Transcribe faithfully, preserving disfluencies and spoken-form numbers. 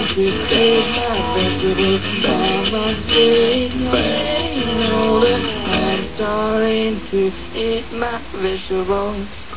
to eat my vegetables. Now my spirit's getting older. I'm starting to eat my vegetables.